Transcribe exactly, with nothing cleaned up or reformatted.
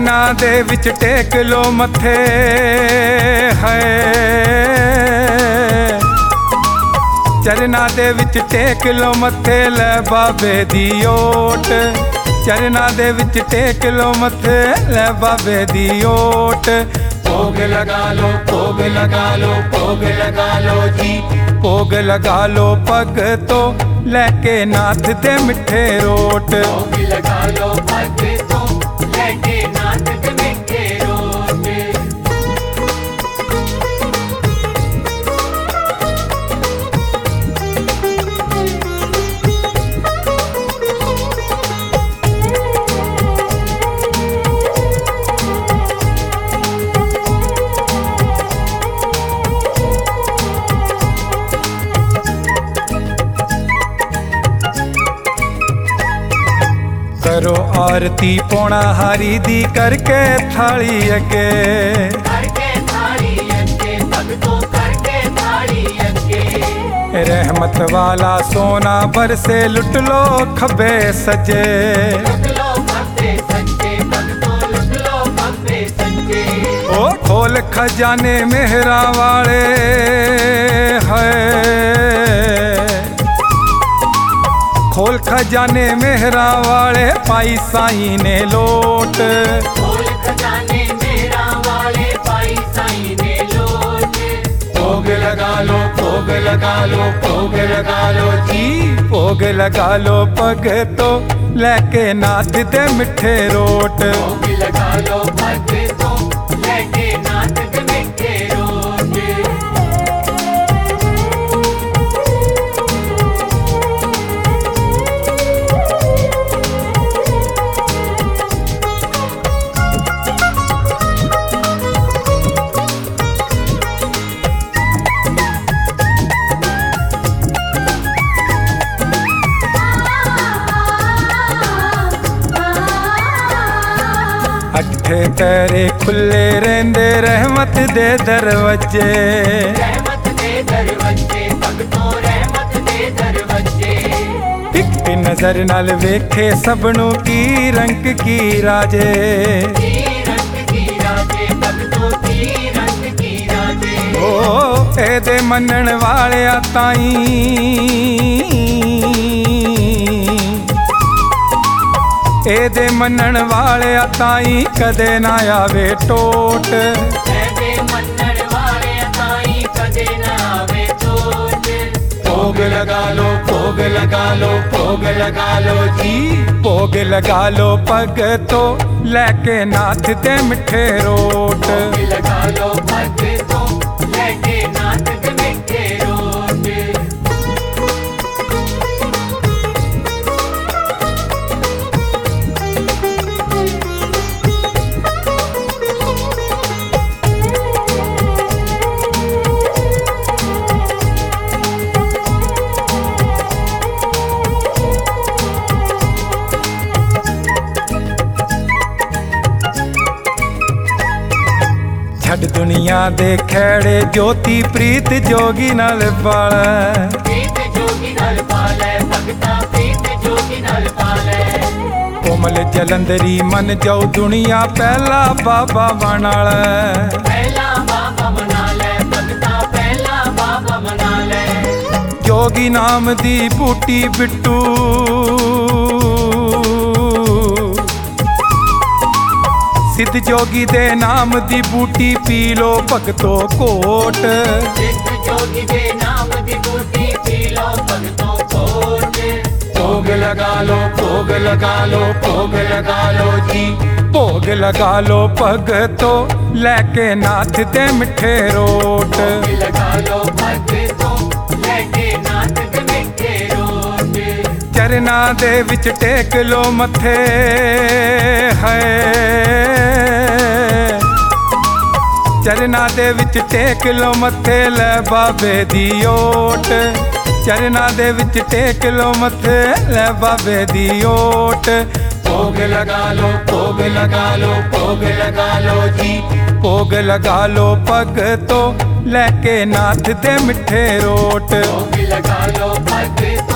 चरना दे which take लो मथे है, चरना दे विच टेक लो मथे ले बाबे दी ओट, चरना दे विच टेक लो मथे ले बाबे दी ओट। भोग लगा लो भोग लगा लो भोग लगा लो जी, भोग लगा लो पग तो लेके नाथ दे मिठे रोट। भोग लगा लो पग तो लेके नाथ दे मिठे रोट। करो आरती पौना हारी दी करके थाली अगे, करके थाली अगे भगतों करके थाली अगे। रहमत वाला सोना बरसे लुट लो खबे सजे, लुट लो खबे सजे भगतों लुट लो खबे सजे। ओ खोल खजाने मेहरा वाले है, खोल खजाने मेहरा वाले पाई साईं ने लोट। खोल खजाने मेहरा वाले पाई साईं ने लोट। भोग लगा लो भोग लगा लो भोग लगा लो जी, भोग लगा लो पग तो लेके नाथ दे मिठे रोट। भोग लगा लो पग तो लेके नाथ दे मिठे रोट। अठे तेरे खुले रेंदे रहमत दे दरवाजे, रहमत दे दरवाजे भगतों रहमत दे दरवाजे। एक नजर नाल वेखे सबनू की रंग की राजे, की रंग की राजे भगतों की रंग की राजे। ओ एदे मनन वाले ताईं, एदे मनन वाले ताईं कदे ना आवे टोट। एदे मनन वाले ताईं कदे ना आवे टोट। भोग लगा लो भोग लगा लो भोग लगा लो जी, भोग लगा लो पग तो लेके नाथ दे मिठे रोट। भोग लगा लो पग तो लेके नाथ दे मिठे रोट। छड़ दुनिया दे खेड़े ज्योति प्रीत जोगी नाल पाले, प्रीत जोगी नाल पाले भगता प्रीत जोगी नाल पाले। कोमल जलंधरी मन जाओ दुनिया पहला बाबा बनाल, पहला बाबा मना ले भगता पहला बाबा मना ले। जोगी नाम दी बूटी बिट्टू, सिद्ध जोगी दे नाम दी बूटी पी लो भगतो कोट। सिद्ध जोगी दे नाम दी बूटी पी लो भगतों कोट। भोग लगा लो भोग लगा लो भोग लगा लो जी, भोग लगा लो पग तो लेके नाथ दे मिठे रोट। भोग लगा लो पग तो लेके नाथ दे मिठे रोट। चरना दे विच टेक लो मथे है, चरना दे विच टेक लो मथे ले बाबे दी ओट। चरना दे विच टेक लो मथे ले बाबे दी ओट। भोग लगा लो भोग लगा लो भोग लगा लो जी, भोग लगा लो पग तो लेके नाथ दे मिठे रोट। भोग लगा लो पग